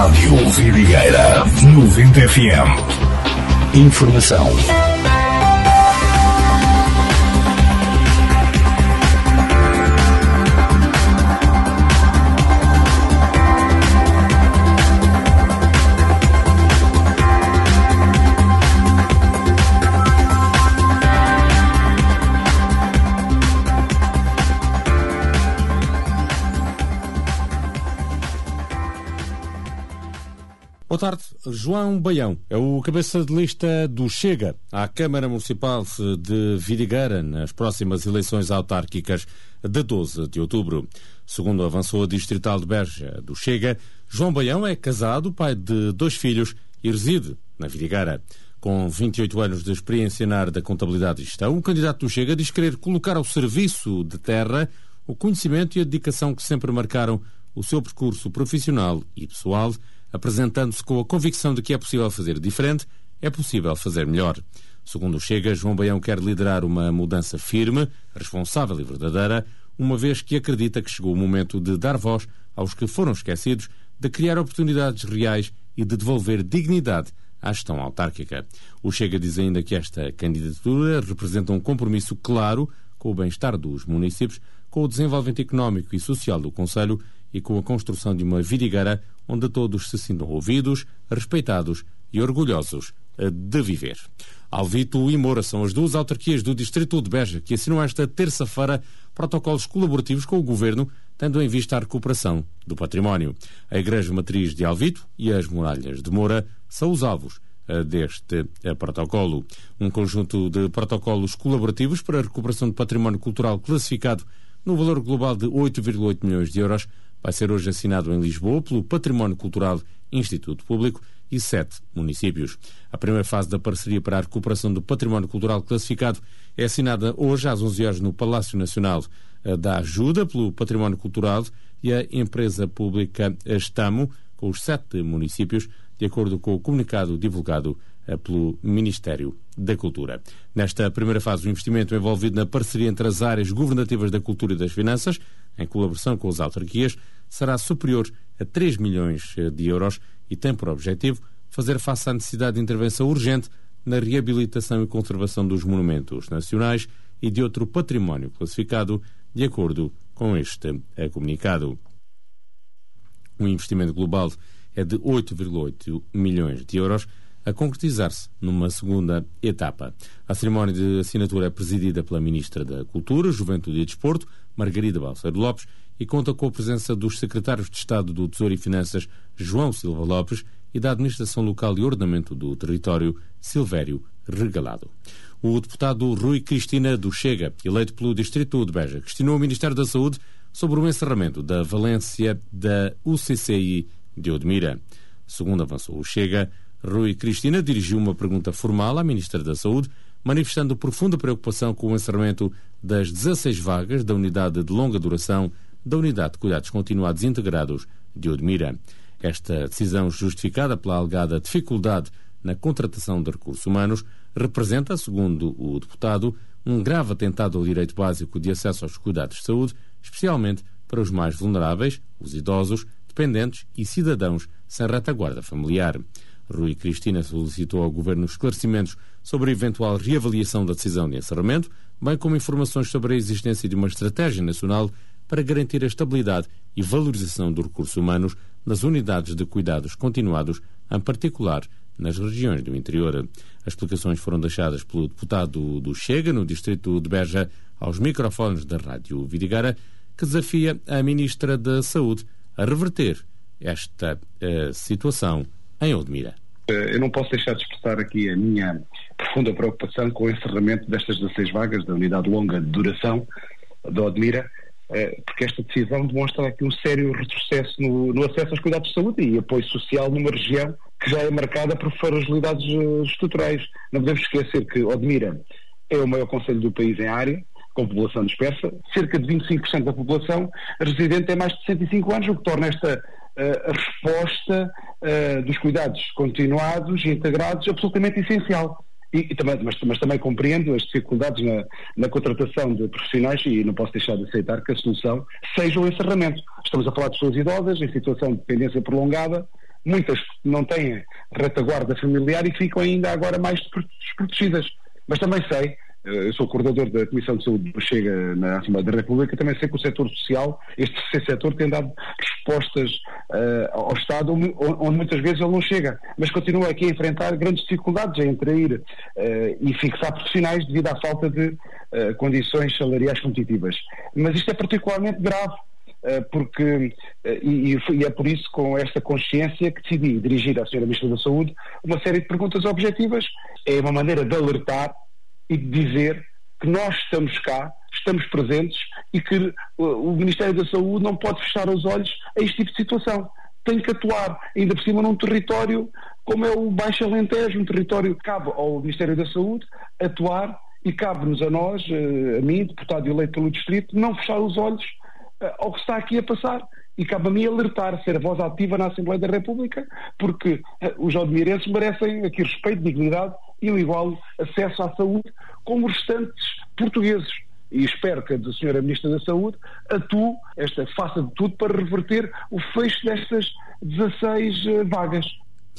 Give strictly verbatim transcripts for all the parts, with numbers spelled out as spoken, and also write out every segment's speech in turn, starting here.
Rádio Vidigueira noventa F M. Informação. Boa tarde. João Baião é o cabeça de lista do Chega à Câmara Municipal de Vidigueira nas próximas eleições autárquicas de doze de outubro. Segundo avançou a Distrital de Beja do Chega, João Baião é casado, pai de dois filhos e reside na Vidigueira. Com vinte e oito anos de experiência na área da contabilidade e gestão, o candidato do Chega diz querer colocar ao serviço de terra o conhecimento e a dedicação que sempre marcaram o seu percurso profissional e pessoal, apresentando-se com a convicção de que é possível fazer diferente, é possível fazer melhor. Segundo o Chega, João Baião quer liderar uma mudança firme, responsável e verdadeira, uma vez que acredita que chegou o momento de dar voz aos que foram esquecidos, de criar oportunidades reais e de devolver dignidade à gestão autárquica. O Chega diz ainda que esta candidatura representa um compromisso claro com o bem-estar dos municípios, com o desenvolvimento económico e social do concelho e com a construção de uma vidigueira onde todos se sintam ouvidos, respeitados e orgulhosos de viver. Alvito e Moura são as duas autarquias do Distrito de Beja que assinam esta terça-feira protocolos colaborativos com o Governo, tendo em vista a recuperação do património. A Igreja Matriz de Alvito e as Muralhas de Moura são os alvos deste protocolo. Um conjunto de protocolos colaborativos para a recuperação do património cultural classificado no valor global de oito vírgula oito milhões de euros vai ser hoje assinado em Lisboa pelo Património Cultural Instituto Público e sete municípios. A primeira fase da parceria para a recuperação do património cultural classificado é assinada hoje às onze horas no Palácio Nacional da Ajuda pelo Património Cultural e a empresa pública Estamo, com os sete municípios, de acordo com o comunicado divulgado pelo Ministério da Cultura. Nesta primeira fase, o investimento envolvido na parceria entre as áreas governativas da cultura e das finanças, em colaboração com as autarquias, será superior a três milhões de euros e tem por objetivo fazer face à necessidade de intervenção urgente na reabilitação e conservação dos monumentos nacionais e de outro património classificado, de acordo com este comunicado. O investimento global é de oito vírgula oito milhões de euros, a concretizar-se numa segunda etapa. A cerimónia de assinatura é presidida pela Ministra da Cultura, Juventude e Desporto, Margarida Balseiro Lopes, e conta com a presença dos secretários de Estado do Tesouro e Finanças, João Silva Lopes, e da Administração Local e Ordenamento do Território, Silvério Regalado. O deputado Rui Cristina do Chega, eleito pelo Distrito de Beja, questionou o Ministério da Saúde sobre o encerramento da valência da U C C I de Odmira. Segundo avançou o Chega, Rui Cristina dirigiu uma pergunta formal à Ministra da Saúde, manifestando profunda preocupação com o encerramento das dezasseis vagas da unidade de longa duração da Unidade de Cuidados Continuados Integrados de Odmira. Esta decisão, justificada pela alegada dificuldade na contratação de recursos humanos, representa, segundo o deputado, um grave atentado ao direito básico de acesso aos cuidados de saúde, especialmente para os mais vulneráveis, os idosos, dependentes e cidadãos sem retaguarda familiar. Rui Cristina solicitou ao Governo esclarecimentos sobre a eventual reavaliação da decisão de encerramento, bem como informações sobre a existência de uma estratégia nacional para garantir a estabilidade e valorização dos recursos humanos nas unidades de cuidados continuados, em particular nas regiões do interior. As explicações foram deixadas pelo deputado do Chega, no Distrito de Beja, aos microfones da Rádio Vidigueira, que desafia a Ministra da Saúde a reverter esta uh, situação em Odmira. Eu não posso deixar de expressar aqui a minha profunda preocupação com o encerramento destas dezasseis vagas da unidade de longa duração de Odmira, porque esta decisão demonstra aqui um sério retrocesso no, no acesso aos cuidados de saúde e apoio social numa região que já é marcada por fragilidades estruturais. Não podemos esquecer que Odmira é o maior concelho do país em área, com população dispersa, cerca de vinte e cinco por cento da população residente tem mais de sessenta e cinco anos, o que torna esta uh, a resposta uh, dos cuidados continuados e integrados absolutamente essencial. E, e também, mas, mas também compreendo as dificuldades na, na contratação de profissionais e não posso deixar de aceitar que a solução seja o encerramento. Estamos a falar de pessoas idosas, em situação de dependência prolongada, muitas não têm retaguarda familiar e ficam ainda agora mais desprotegidas. Mas também sei, eu sou coordenador da Comissão de Saúde do Chega na Assembleia da República, também sei que o setor social, este terceiro setor, tem dado respostas uh, ao Estado onde, onde muitas vezes ele não chega, mas continua aqui a enfrentar grandes dificuldades em atrair uh, e fixar profissionais devido à falta de uh, condições salariais competitivas. Mas isto é particularmente grave, uh, porque, uh, e, e é por isso, com esta consciência, que decidi dirigir à senhora Ministra da Saúde uma série de perguntas objetivas. É uma maneira de alertar e de dizer que nós estamos cá, estamos presentes e que o Ministério da Saúde não pode fechar os olhos a este tipo de situação. Tem que atuar, ainda por cima num território como é o Baixo Alentejo, um território que cabe ao Ministério da Saúde atuar e cabe-nos a nós, a mim, deputado eleito pelo Distrito, não fechar os olhos ao que está aqui a passar. E cabe a mim alertar, ser a voz ativa na Assembleia da República, porque os odmirenses merecem aqui respeito, dignidade e o igual acesso à saúde como os restantes portugueses. E espero que a senhora Ministra da Saúde atue, esta, faça de tudo para reverter o fecho destas dezasseis vagas.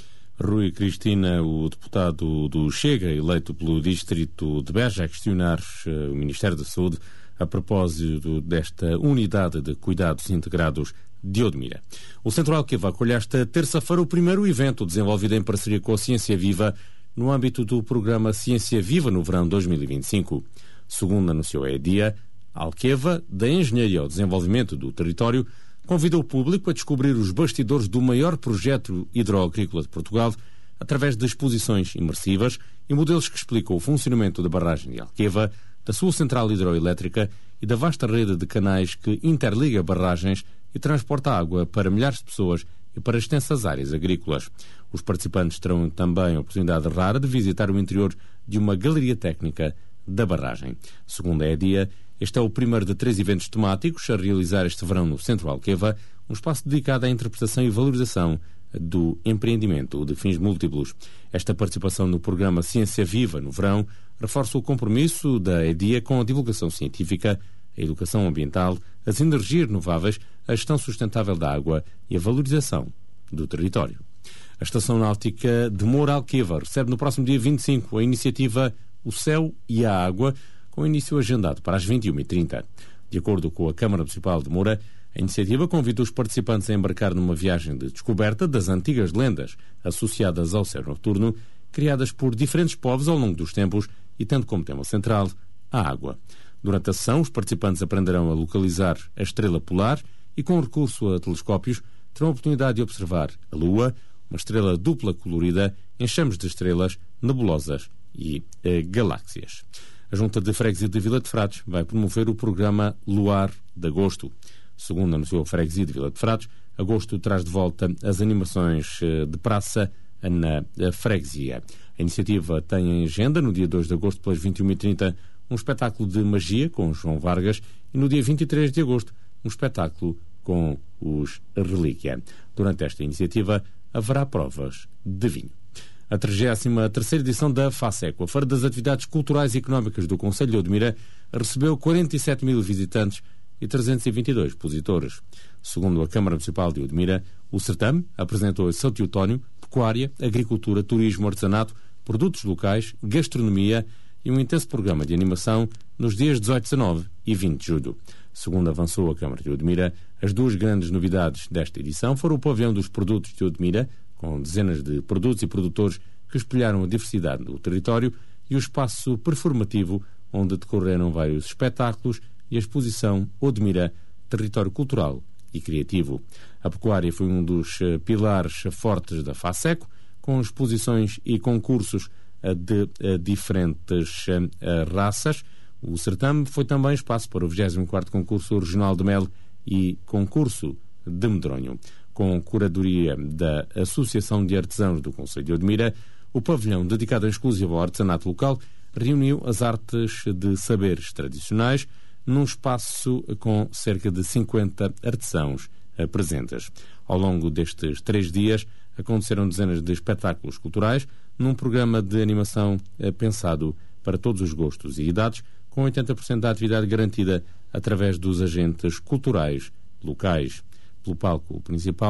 Rui Cristina, o deputado do Chega, eleito pelo Distrito de Beja, a questionar o Ministério da Saúde a propósito desta unidade de cuidados integrados de Odmira. O Centro Alqueva acolhe esta terça-feira o primeiro evento desenvolvido em parceria com a Ciência Viva no âmbito do programa Ciência Viva no verão dois mil e vinte e cinco. Segundo anunciou a EDIA, a Alqueva, da Engenharia ao Desenvolvimento do Território, convida o público a descobrir os bastidores do maior projeto hidroagrícola de Portugal através de exposições imersivas e modelos que explicam o funcionamento da barragem de Alqueva, da sua central hidroelétrica e da vasta rede de canais que interliga barragens e transporta água para milhares de pessoas e para extensas áreas agrícolas. Os participantes terão também a oportunidade rara de visitar o interior de uma galeria técnica da barragem. Segundo a EDIA, este é o primeiro de três eventos temáticos a realizar este verão no Centro Alqueva, um espaço dedicado à interpretação e valorização do empreendimento de fins múltiplos. Esta participação no programa Ciência Viva no verão reforça o compromisso da EDIA com a divulgação científica, a educação ambiental, as energias renováveis, a gestão sustentável da água e a valorização do território. A Estação Náutica de Moura Alqueva recebe no próximo dia vinte e cinco a iniciativa O Céu e a Água, com início agendado para as vinte e uma e trinta. De acordo com a Câmara Municipal de Moura, a iniciativa convida os participantes a embarcar numa viagem de descoberta das antigas lendas associadas ao céu noturno, criadas por diferentes povos ao longo dos tempos e tendo como tema central a água. Durante a sessão, os participantes aprenderão a localizar a estrela polar e, com recurso a telescópios, terão a oportunidade de observar a Lua, uma estrela dupla colorida, enxames de estrelas, nebulosas e eh, galáxias. A Junta de Freguesia de Vila de Frades vai promover o programa Luar de Agosto. Segundo anunciou a Freguesia de Vila de Frades, agosto traz de volta as animações de praça na freguesia. A iniciativa tem em agenda, no dia dois de agosto, pelas vinte e uma e trinta, um espetáculo de magia com João Vargas e, no dia vinte e três de agosto, um espetáculo com os Relíquia. Durante esta iniciativa, haverá provas de vinho. A trigésima terceira edição da FASECO, a Feira das Atividades Culturais e Económicas do Concelho de Odmira, recebeu quarenta e sete mil visitantes e trezentos e vinte e dois expositores. Segundo a Câmara Municipal de Odmira, o certame apresentou São Teotónio, pecuária, agricultura, turismo, artesanato, produtos locais, gastronomia e um intenso programa de animação nos dias dezoito, dezanove e vinte de julho. Segundo avançou a Câmara de Odmira, as duas grandes novidades desta edição foram o pavilhão dos produtos de Odmira, com dezenas de produtos e produtores que espelharam a diversidade do território, e o espaço performativo, onde decorreram vários espetáculos, e a exposição Odmira, Território Cultural e Criativo. A pecuária foi um dos pilares fortes da FASECO, com exposições e concursos de diferentes raças. O certame foi também espaço para o vigésimo quarto Concurso Regional de Mel e Concurso de Medronho. Com curadoria da Associação de Artesãos do Concelho de Odmira, o pavilhão, dedicado em exclusivo ao artesanato local, reuniu as artes de saberes tradicionais num espaço com cerca de cinquenta artesãos presentes. Ao longo destes três dias, aconteceram dezenas de espetáculos culturais num programa de animação pensado para todos os gostos e idades, com oitenta por cento da atividade garantida através dos agentes culturais locais. Pelo palco principal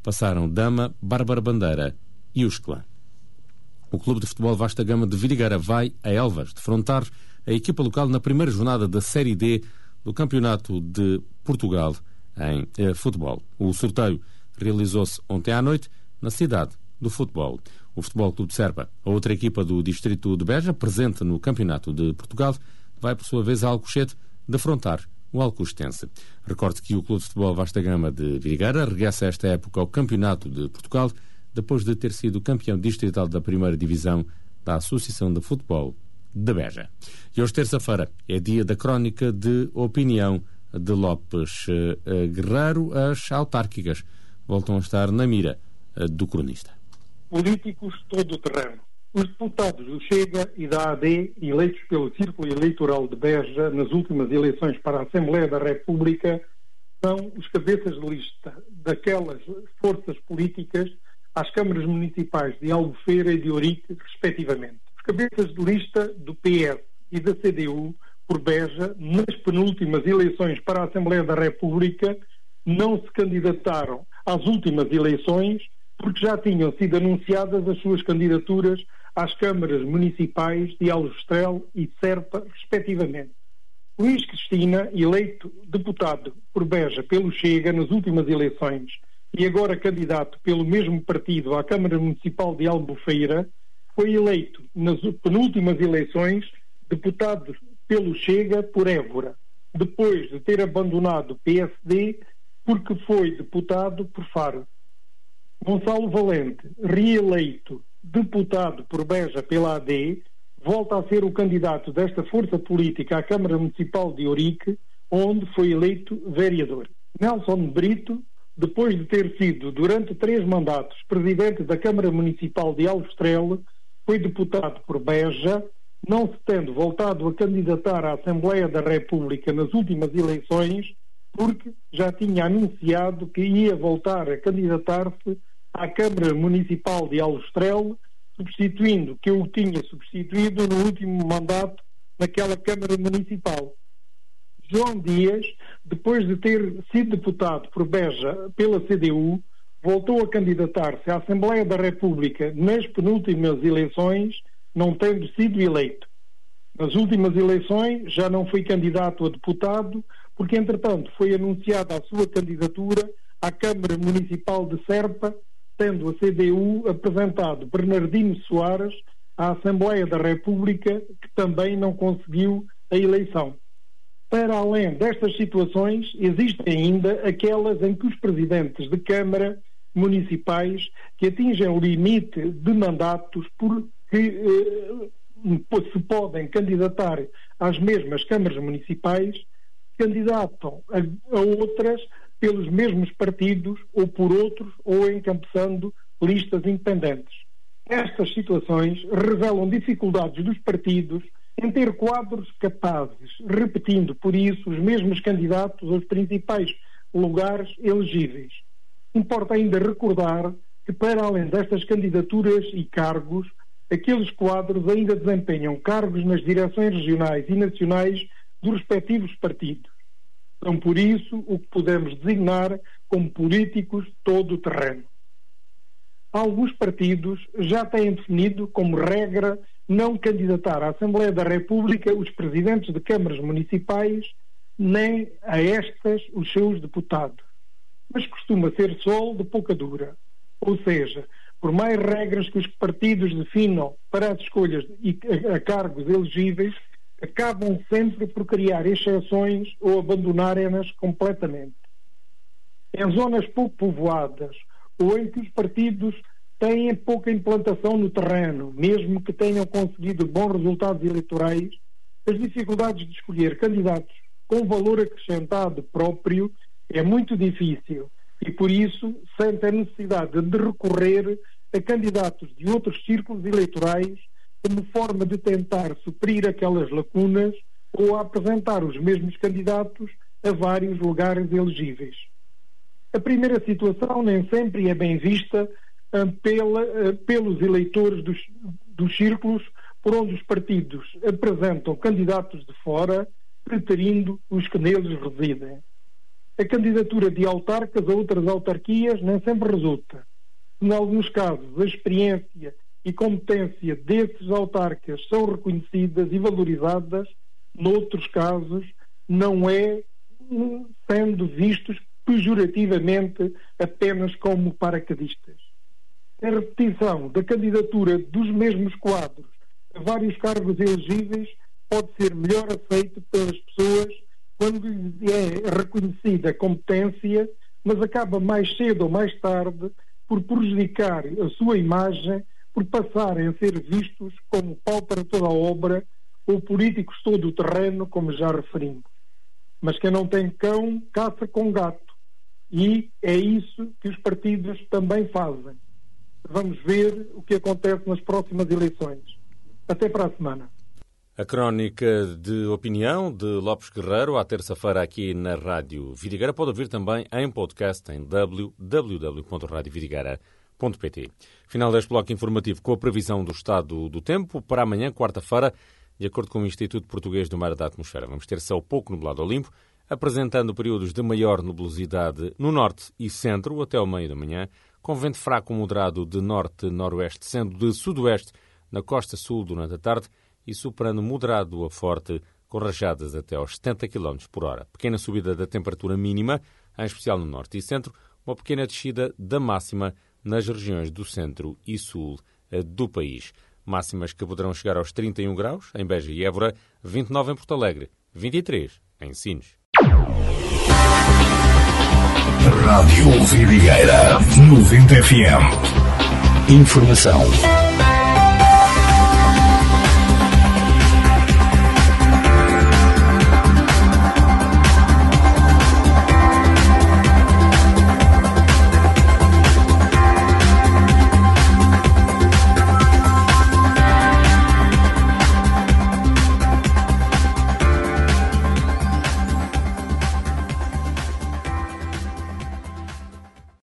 passaram Dama, Bárbara Bandeira e os Clã. O Clube de Futebol Vasta Gama de Vidigueira vai a Elvas defrontar a equipa local na primeira jornada da Série D do Campeonato de Portugal em eh, futebol. O sorteio realizou-se ontem à noite na cidade do futebol. O Futebol Clube de Serpa, a outra equipa do distrito de Beja, presente no Campeonato de Portugal, vai por sua vez a Alcochete defrontar o Alcochetense. Recorde que o Clube de Futebol Vasta Gama de Vidigueira regressa esta época ao Campeonato de Portugal, depois de ter sido campeão distrital da primeira divisão da Associação de Futebol de Beja. E hoje, terça-feira, é dia da crónica de opinião de Lopes uh, Guerreiro. As autárquicas voltam a estar na mira uh, do cronista. Políticos todo o terreno. Os deputados do Chega e da A D, eleitos pelo Círculo Eleitoral de Beja nas últimas eleições para a Assembleia da República, são os cabeças de lista daquelas forças políticas às câmaras municipais de Albufeira e de Ourique, respectivamente. Os cabeças de lista do P S e da C D U por Beja, nas penúltimas eleições para a Assembleia da República, não se candidataram às últimas eleições porque já tinham sido anunciadas as suas candidaturas às câmaras municipais de Aljustrel e de Serpa, respectivamente. Luís Cristina, eleito deputado por Beja pelo Chega nas últimas eleições e agora candidato pelo mesmo partido à Câmara Municipal de Albufeira, foi eleito nas penúltimas eleições deputado pelo Chega por Évora, depois de ter abandonado o P S D porque foi deputado por Faro. Gonçalo Valente, reeleito deputado por Beja pela A D, volta a ser o candidato desta força política à Câmara Municipal de Ourique, onde foi eleito vereador. Nelson Brito, depois de ter sido, durante três mandatos, presidente da Câmara Municipal de Aljustrel, foi deputado por Beja, não se tendo voltado a candidatar à Assembleia da República nas últimas eleições, porque já tinha anunciado que ia voltar a candidatar-se à Câmara Municipal de Aljustrel, substituindo, que eu o tinha substituído no último mandato naquela Câmara Municipal. João Dias, depois de ter sido deputado por Beja pela C D U, voltou a candidatar-se à Assembleia da República nas penúltimas eleições, não tendo sido eleito. Nas últimas eleições já não foi candidato a deputado, porque entretanto foi anunciada a sua candidatura à Câmara Municipal de Serpa, tendo a C D U apresentado Bernardino Soares à Assembleia da República, que também não conseguiu a eleição. Para além destas situações, existem ainda aquelas em que os presidentes de Câmara municipais que atingem o limite de mandatos porque eh, se podem candidatar às mesmas câmaras municipais, candidatam a, a outras pelos mesmos partidos ou por outros ou encabeçando listas independentes. Estas situações revelam dificuldades dos partidos em ter quadros capazes, repetindo por isso os mesmos candidatos aos principais lugares elegíveis. Importa ainda recordar que, para além destas candidaturas e cargos, aqueles quadros ainda desempenham cargos nas direções regionais e nacionais dos respectivos partidos. São, por isso, o que podemos designar como políticos de todo o terreno. Alguns partidos já têm definido como regra não candidatar à Assembleia da República os presidentes de câmaras municipais, nem a estas os seus deputados. Mas costuma ser sol de pouca dura. Ou seja, por mais regras que os partidos definam para as escolhas a cargos elegíveis, acabam sempre por criar exceções ou abandonarem-nas completamente. Em zonas pouco povoadas ou em que os partidos têm pouca implantação no terreno, mesmo que tenham conseguido bons resultados eleitorais, as dificuldades de escolher candidatos com valor acrescentado próprio é muito difícil e, por isso, sente a necessidade de recorrer a candidatos de outros círculos eleitorais como forma de tentar suprir aquelas lacunas ou a apresentar os mesmos candidatos a vários lugares elegíveis. A primeira situação nem sempre é bem vista uh, pela, uh, pelos eleitores dos, dos círculos por onde os partidos apresentam candidatos de fora, preterindo os que neles residem. A candidatura de autarcas a outras autarquias nem sempre resulta. Em alguns casos, a experiência e competência desses autarcas são reconhecidas e valorizadas, noutros casos, não é sendo vistos pejorativamente apenas como paraquedistas. A repetição da candidatura dos mesmos quadros a vários cargos elegíveis pode ser melhor aceito pelas pessoas quando lhes é reconhecida a competência, mas acaba mais cedo ou mais tarde por prejudicar a sua imagem, por passarem a ser vistos como pau para toda a obra ou políticos todo o terreno, como já referimos. Mas quem não tem cão, caça com gato. E é isso que os partidos também fazem. Vamos ver o que acontece nas próximas eleições. Até para a semana. A crónica de opinião de Lopes Guerreiro, à terça-feira aqui na Rádio Vidigueira, pode ouvir também em podcast em w w w ponto radio vidigueira ponto p t. Final deste bloco informativo com a previsão do estado do tempo para amanhã, quarta-feira, de acordo com o Instituto Português do Mar e da Atmosfera. Vamos ter céu pouco nublado ao limpo, apresentando períodos de maior nebulosidade no norte e centro até ao meio da manhã, com vento fraco moderado de norte-noroeste, sendo de sudoeste na costa sul durante a tarde e soprando moderado a forte, com rajadas até aos setenta quilómetros por hora. Pequena subida da temperatura mínima, em especial no norte e centro, uma pequena descida da máxima nas regiões do centro e sul do país. Máximas que poderão chegar aos trinta e um graus em Beja e Évora, vinte e nove em Porto Alegre, vinte e três em Sines. Rádio Vidigueira noventa F M. Informação